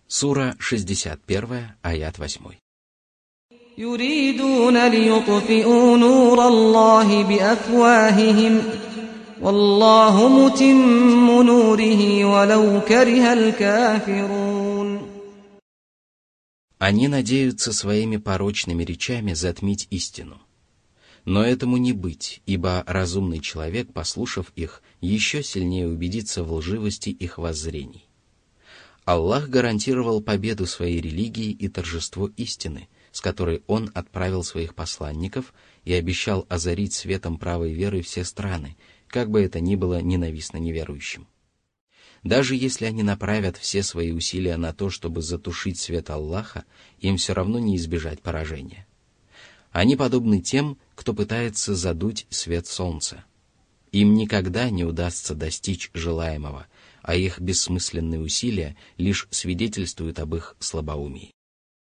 Сура 61, аят 8. يريدون ليطفئوا نور الله بأفواههم والله متم نوره ولو كره الكافرون. Они надеются своими порочными речами затмить истину. Но этому не быть, ибо разумный человек, послушав их, еще сильнее убедится в лживости их воззрений. Аллах гарантировал победу своей религии и торжество истины, с которой Он отправил своих посланников и обещал озарить светом правой веры все страны, как бы это ни было ненавистно неверующим. Даже если они направят все свои усилия на то, чтобы затушить свет Аллаха, им все равно не избежать поражения. Они подобны тем, кто пытается задуть свет солнца. Им никогда не удастся достичь желаемого, а их бессмысленные усилия лишь свидетельствуют об их слабоумии.